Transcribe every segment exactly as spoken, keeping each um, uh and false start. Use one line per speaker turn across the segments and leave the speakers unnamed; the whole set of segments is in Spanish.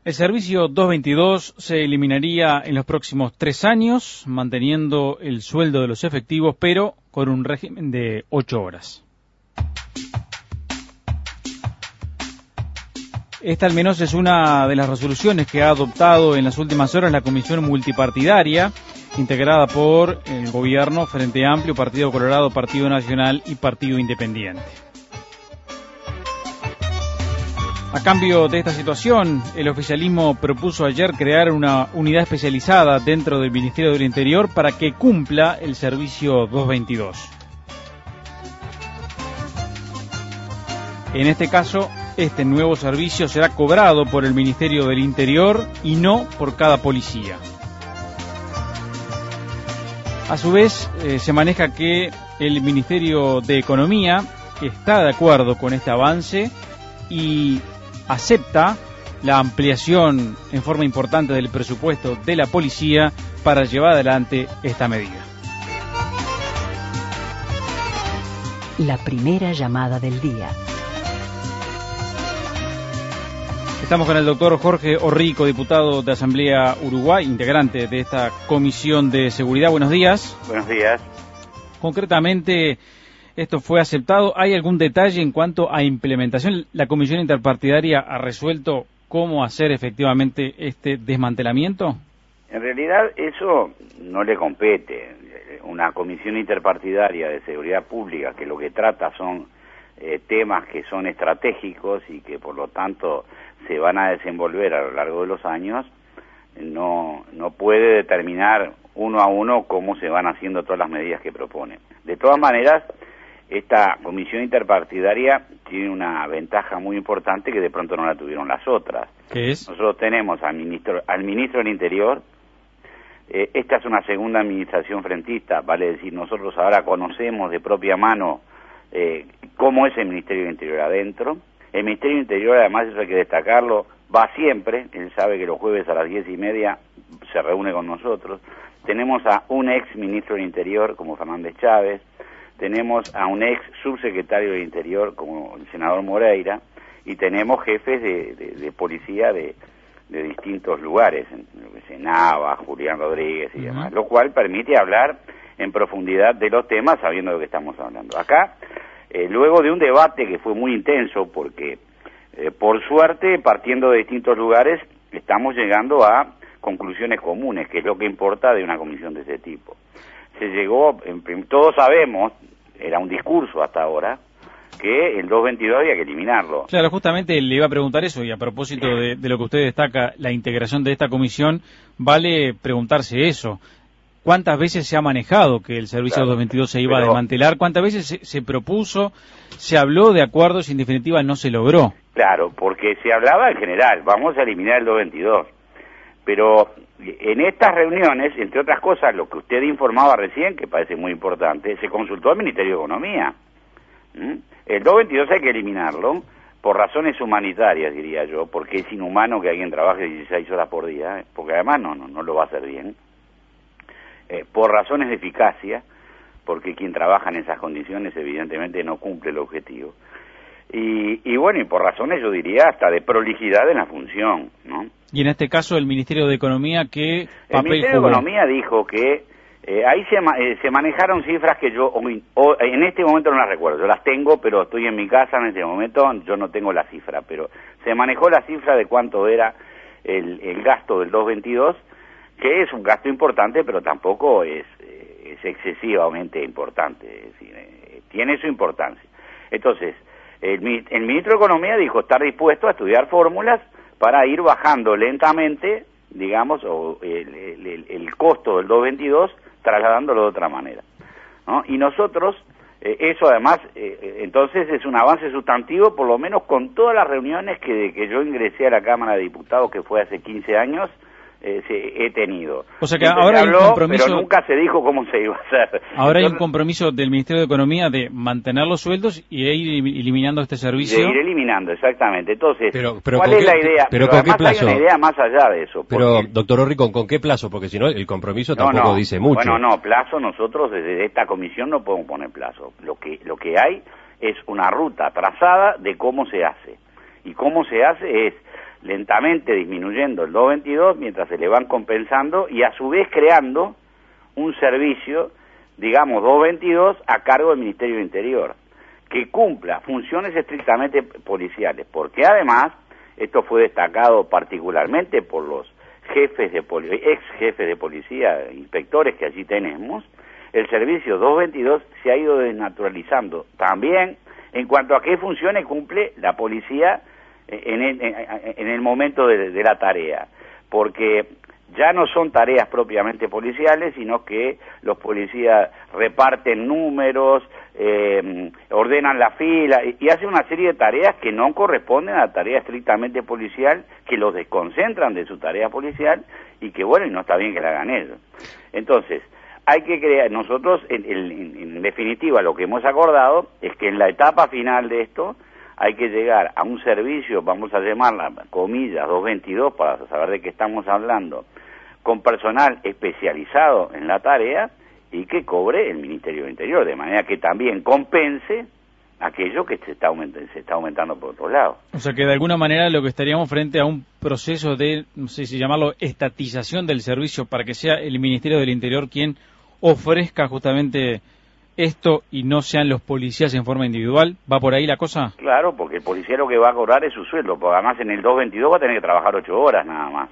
El servicio doscientos veintidós se eliminaría en los próximos tres años, manteniendo el sueldo de los efectivos, pero con un régimen de ocho horas. Esta al menos es una de las resoluciones que ha adoptado en las últimas horas la Comisión Multipartidaria, integrada por el Gobierno, Frente Amplio, Partido Colorado, Partido Nacional y Partido Independiente. A cambio de esta situación, el oficialismo propuso ayer crear una unidad especializada dentro del Ministerio del Interior para que cumpla el servicio doscientos veintidós. En este caso, este nuevo servicio será cobrado por el Ministerio del Interior y no por cada policía. A su vez, eh, se maneja que el Ministerio de Economía está de acuerdo con este avance y acepta la ampliación en forma importante del presupuesto de la policía para llevar adelante esta medida.
La primera llamada del día.
Estamos con el doctor Jorge Orrico, diputado de Asamblea Uruguay, integrante de esta Comisión de Seguridad. Buenos días.
Buenos días.
Concretamente, esto fue aceptado. ¿Hay algún detalle en cuanto a implementación? ¿La Comisión Interpartidaria ha resuelto cómo hacer efectivamente este desmantelamiento?
En realidad eso no le compete. Una Comisión Interpartidaria de Seguridad Pública, que lo que trata son eh, temas que son estratégicos y que por lo tanto se van a desenvolver a lo largo de los años, no, no puede determinar uno a uno cómo se van haciendo todas las medidas que propone. De todas maneras, esta Comisión Interpartidaria tiene una ventaja muy importante que de pronto no la tuvieron las otras.
¿Qué es?
Nosotros tenemos al ministro, al ministro del Interior. Eh, esta es una segunda administración frentista, vale decir, nosotros ahora conocemos de propia mano eh, cómo es el Ministerio del Interior adentro. El Ministerio del Interior, además, eso hay que destacarlo, va siempre, él sabe que los jueves a las diez y media se reúne con nosotros. Tenemos a un ex ministro del Interior, como Fernández Chávez, tenemos a un ex subsecretario del Interior, como el senador Moreira, y tenemos jefes de, de, de policía de, de distintos lugares, en Nava, Julián Rodríguez y demás, uh-huh. Lo cual permite hablar en profundidad de los temas sabiendo de lo que estamos hablando. Acá, eh, luego de un debate que fue muy intenso, porque eh, por suerte, partiendo de distintos lugares, estamos llegando a conclusiones comunes, que es lo que importa de una comisión de ese tipo. Se llegó, en, todos sabemos, era un discurso hasta ahora, que el doscientos veintidós había que eliminarlo.
Claro, justamente le iba a preguntar eso, y a propósito de, de lo que usted destaca, la integración de esta comisión, vale preguntarse eso. ¿Cuántas veces se ha manejado que el servicio claro, doscientos veintidós se iba pero, a desmantelar? ¿Cuántas veces se, se propuso, se habló de acuerdos y en definitiva no se logró?
Claro, porque se hablaba en general, vamos a eliminar el doscientos veintidós. Pero en estas reuniones, entre otras cosas, lo que usted informaba recién, que parece muy importante, se consultó al Ministerio de Economía. ¿Mm? El doscientos veintidós hay que eliminarlo por razones humanitarias, diría yo, porque es inhumano que alguien trabaje dieciséis horas por día, ¿eh? Porque además no, no, no lo va a hacer bien. Eh, por razones de eficacia, porque quien trabaja en esas condiciones evidentemente no cumple el objetivo. Y, y bueno, y por razones, yo diría, hasta de prolijidad en la función, ¿no?
Y en este caso el Ministerio de Economía, ¿qué papel
El Ministerio
jugó?
de Economía dijo que eh, ahí se, eh, se manejaron cifras que yo hoy, hoy, en este momento no las recuerdo, yo las tengo, pero estoy en mi casa en este momento, yo no tengo la cifra, pero se manejó la cifra de cuánto era el, el gasto del doscientos veintidós, que es un gasto importante, pero tampoco es, eh, es excesivamente importante, es decir, eh, tiene su importancia. Entonces, el, el ministro de Economía dijo estar dispuesto a estudiar fórmulas para ir bajando lentamente, digamos, o el, el, el costo del doscientos veintidós, trasladándolo de otra manera, ¿no? Y nosotros, eh, eso además, eh, entonces es un avance sustantivo, por lo menos con todas las reuniones que, de que yo ingresé a la Cámara de Diputados, que fue hace quince años, Eh, se, he tenido.
O sea que
Siempre
ahora
se habló,
hay un compromiso,
pero nunca se dijo cómo se iba a hacer.
Ahora Entonces, hay un compromiso del Ministerio de Economía de mantener los sueldos y de ir eliminando este servicio.
De ir eliminando, exactamente. Entonces,
pero, pero
¿cuál es
qué,
la idea?
Pero,
pero
¿con
además
qué plazo?
Hay una idea más allá de eso.
Pero, doctor Orrico, ¿con qué plazo? Porque si no, el compromiso tampoco
no, no.
dice mucho.
Bueno, no, plazo nosotros desde esta comisión no podemos poner plazo. Lo que, lo que hay es una ruta trazada de cómo se hace. Y cómo se hace es lentamente disminuyendo el doscientos veintidós mientras se le van compensando y a su vez creando un servicio, digamos, doscientos veintidós a cargo del Ministerio del Interior, que cumpla funciones estrictamente policiales, porque además, esto fue destacado particularmente por los jefes de poli- ex jefes de policía, inspectores que allí tenemos, el servicio doscientos veintidós se ha ido desnaturalizando también en cuanto a qué funciones cumple la policía en el, en el momento de, de la tarea, porque ya no son tareas propiamente policiales, sino que los policías reparten números, eh, ordenan la fila y, y hacen una serie de tareas que no corresponden a la tarea estrictamente policial, que los desconcentran de su tarea policial y que, bueno, y no está bien que la hagan ellos. Entonces, hay que crear, nosotros, en, en, en definitiva, lo que hemos acordado es que en la etapa final de esto hay que llegar a un servicio, vamos a llamarla, comillas, doscientos veintidós, para saber de qué estamos hablando, con personal especializado en la tarea y que cobre el Ministerio del Interior, de manera que también compense aquello que se está, aumentando, se está aumentando por otro lado.
O sea que de alguna manera lo que estaríamos frente a un proceso de, no sé si llamarlo, estatización del servicio para que sea el Ministerio del Interior quien ofrezca justamente esto y no sean los policías en forma individual. ¿Va por ahí la cosa?
Claro, porque el policía lo que va a cobrar es su sueldo, porque además en el doscientos veintidós va a tener que trabajar ocho horas nada más.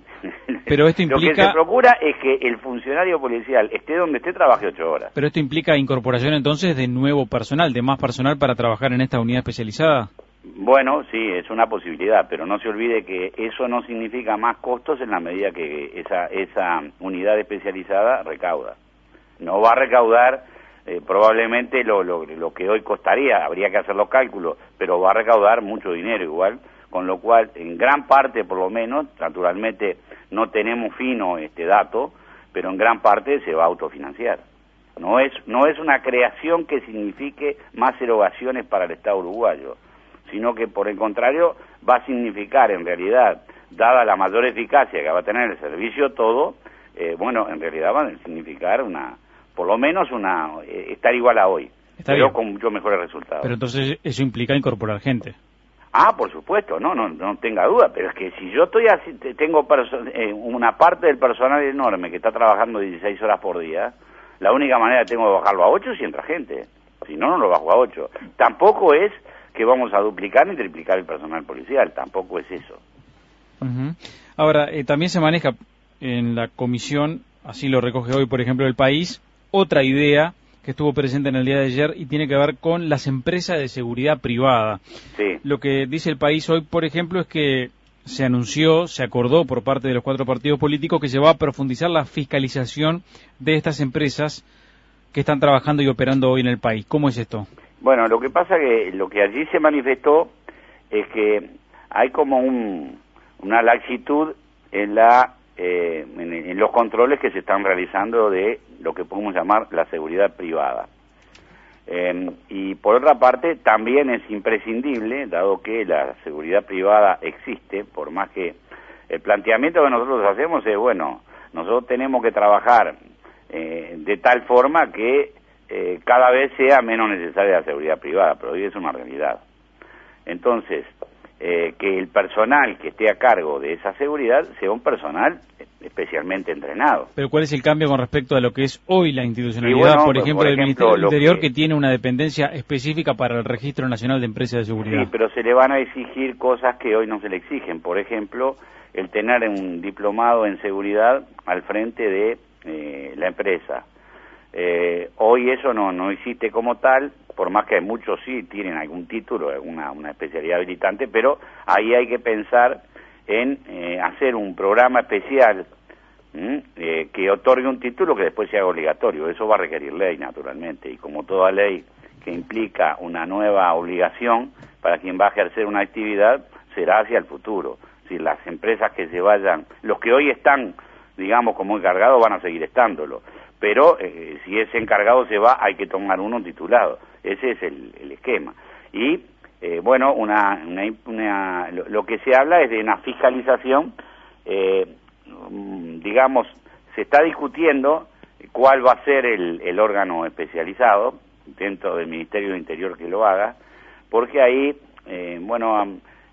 Pero esto implica...
Lo que se procura es que el funcionario policial esté donde esté, trabaje ocho horas.
Pero esto implica incorporación entonces de nuevo personal, de más personal para trabajar en esta unidad especializada.
Bueno, sí, es una posibilidad, pero no se olvide que eso no significa más costos en la medida que esa, esa unidad especializada recauda. No va a recaudar eh, probablemente lo, lo, lo que hoy costaría, habría que hacer los cálculos, pero va a recaudar mucho dinero igual, con lo cual, en gran parte por lo menos, naturalmente no tenemos fino este dato, pero en gran parte se va a autofinanciar. No es, no es una creación que signifique más erogaciones para el Estado uruguayo, sino que por el contrario va a significar en realidad, dada la mayor eficacia que va a tener el servicio todo, eh, bueno, en realidad va a significar una, por lo menos una, eh, estar igual a hoy,
Está
pero
bien.
con muchos mejores resultados.
Pero entonces eso implica incorporar gente.
Ah, por supuesto, no, no, no tenga duda, pero es que si yo estoy así, tengo eh, una parte del personal enorme que está trabajando dieciséis horas por día, la única manera que tengo de bajarlo a ocho es si entra gente, si no, no lo bajo a ocho. Tampoco es que vamos a duplicar ni triplicar el personal policial, tampoco es eso.
Uh-huh. Ahora, eh, también se maneja en la comisión, así lo recoge hoy, por ejemplo, El País, otra idea que estuvo presente en el día de ayer y tiene que ver con las empresas de seguridad privada.
Sí.
Lo que dice El País hoy, por ejemplo, es que se anunció, se acordó por parte de los cuatro partidos políticos que se va a profundizar la fiscalización de estas empresas que están trabajando y operando hoy en el país. ¿Cómo es esto?
Bueno, lo que pasa que lo que allí se manifestó es que hay como un, una laxitud en la eh, en, en los controles que se están realizando de lo que podemos llamar la seguridad privada. Eh, y por otra parte, también es imprescindible, dado que la seguridad privada existe, por más que el planteamiento que nosotros hacemos es, bueno, nosotros tenemos que trabajar eh, de tal forma que eh, cada vez sea menos necesaria la seguridad privada, pero hoy es una realidad. Entonces, eh, que el personal que esté a cargo de esa seguridad sea un personal especialmente entrenado.
Pero ¿cuál es el cambio con respecto a lo que es hoy la institucionalidad,
bueno,
por
pues,
ejemplo,
por
del
ejemplo,
Ministerio del
lo
Interior,
que...
que tiene una dependencia específica para el Registro Nacional de Empresas de Seguridad?
Sí, pero se le van a exigir cosas que hoy no se le exigen. Por ejemplo, el tener un diplomado en seguridad al frente de eh, la empresa. Eh, hoy eso no, no existe como tal, por más que muchos sí tienen algún título, alguna una especialidad habilitante, pero ahí hay que pensar en eh, hacer un programa especial eh, que otorgue un título que después se haga obligatorio. Eso va a requerir ley, naturalmente, y como toda ley que implica una nueva obligación para quien va a ejercer una actividad, será hacia el futuro. Si las empresas que se vayan, los que hoy están, digamos, como encargados, van a seguir estándolo, pero eh, si ese encargado se va, hay que tomar uno titulado. Ese es el, el esquema. Y, eh, bueno, una, una, una, lo, lo que se habla es de una fiscalización, eh, digamos, se está discutiendo cuál va a ser el, el órgano especializado dentro del Ministerio del Interior que lo haga, porque ahí, eh, bueno,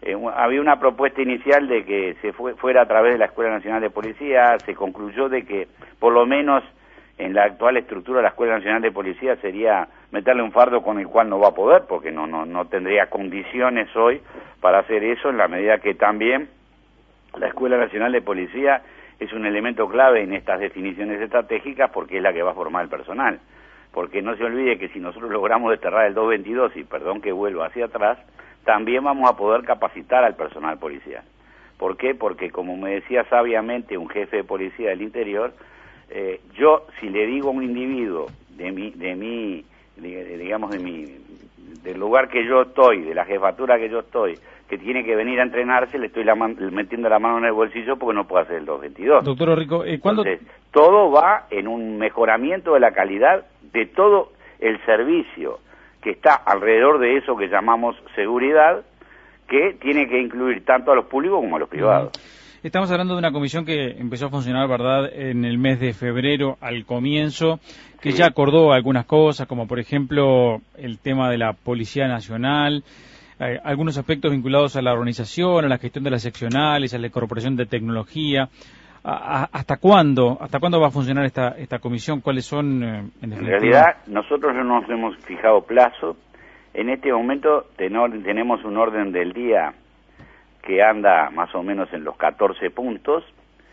eh, había una propuesta inicial de que se fue, fuera a través de la Escuela Nacional de Policía, se concluyó de que por lo menos en la actual estructura de la Escuela Nacional de Policía sería meterle un fardo con el cual no va a poder, porque no, no, no tendría condiciones hoy para hacer eso, en la medida que también la Escuela Nacional de Policía es un elemento clave en estas definiciones estratégicas porque es la que va a formar el personal. Porque no se olvide que si nosotros logramos desterrar el doscientos veintidós, y perdón que vuelva hacia atrás, también vamos a poder capacitar al personal policial. ¿Por qué? Porque como me decía sabiamente un jefe de policía del interior, eh, yo si le digo a un individuo de mi, de mi, de, digamos de mi, del lugar que yo estoy, de la jefatura que yo estoy, que tiene que venir a entrenarse, le estoy la man, metiendo la mano en el bolsillo porque no puedo hacer el doscientos veintidós.
Doctor Orrico, eh, ¿cuándo...?
Entonces, todo va en un mejoramiento de la calidad de todo el servicio que está alrededor de eso que llamamos seguridad, que tiene que incluir tanto a los públicos como a los privados.
Estamos hablando de una comisión que empezó a funcionar, ¿verdad?, en el mes de febrero al comienzo, que sí, ya acordó algunas cosas, como por ejemplo el tema de la Policía Nacional, eh, algunos aspectos vinculados a la organización, a la gestión de las seccionales, a la incorporación de tecnología. A, a, ¿Hasta cuándo? ¿Hasta cuándo va a funcionar esta esta comisión? ¿Cuáles son, eh, en,
en realidad, nosotros no nos hemos fijado plazo. En este momento tenor, tenemos un orden del día que anda más o menos en los catorce puntos.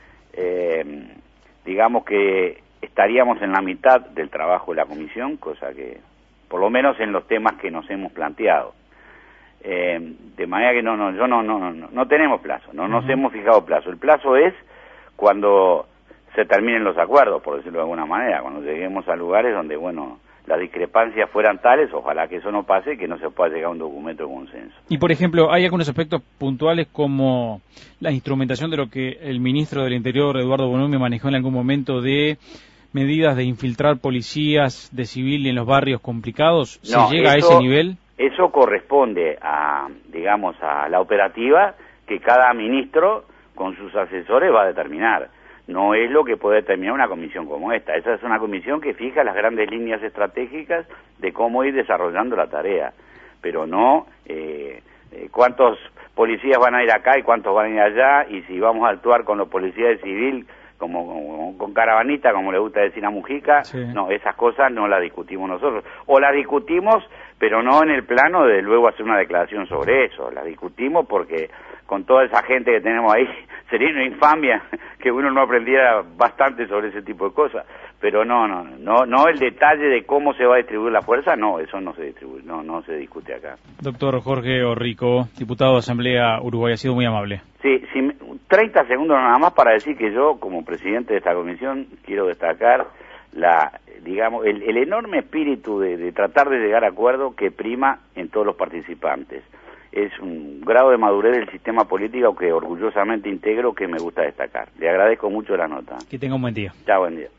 Eh, digamos que estaríamos en la mitad del trabajo de la comisión, cosa que, por lo menos en los temas que nos hemos planteado. Eh, de manera que no, no, yo no, no, no, no tenemos plazo, no nos uh-huh. hemos fijado plazo. El plazo es cuando se terminen los acuerdos, por decirlo de alguna manera, cuando lleguemos a lugares donde, bueno, las discrepancias fueran tales, ojalá que eso no pase, que no se pueda llegar a un documento de consenso.
Y, por ejemplo, ¿hay algunos aspectos puntuales como la instrumentación de lo que el ministro del Interior, Eduardo Bonomi, manejó en algún momento de medidas de infiltrar policías de civil en los barrios complicados? ¿Se
no,
llega
eso,
a ese nivel?
Eso corresponde a, digamos, a la operativa que cada ministro con sus asesores va a determinar. No es lo que puede determinar una comisión como esta. Esa es una comisión que fija las grandes líneas estratégicas de cómo ir desarrollando la tarea, pero no eh, eh, cuántos policías van a ir acá y cuántos van a ir allá, y si vamos a actuar con los policías de civil como, como con caravanita, como le gusta decir a Mujica. Sí. No, esas cosas no las discutimos nosotros, o las discutimos, pero no en el plano de luego hacer una declaración sobre eso. Las discutimos porque con toda esa gente que tenemos ahí, sería una infamia que uno no aprendiera bastante sobre ese tipo de cosas. Pero no, no, no, no el detalle de cómo se va a distribuir la fuerza, no, eso no se distribuye, no, no se discute acá.
Doctor Jorge Orrico, diputado de Asamblea Uruguay, ha sido muy amable.
Sí, sí, treinta segundos nada más para decir que yo, como presidente de esta comisión, quiero destacar la, digamos, el, el enorme espíritu de, de tratar de llegar a acuerdo que prima en todos los participantes. Es un grado de madurez del sistema político que orgullosamente integro, que me gusta destacar. Le agradezco mucho la nota.
Que tenga un buen día.
Chao, buen día.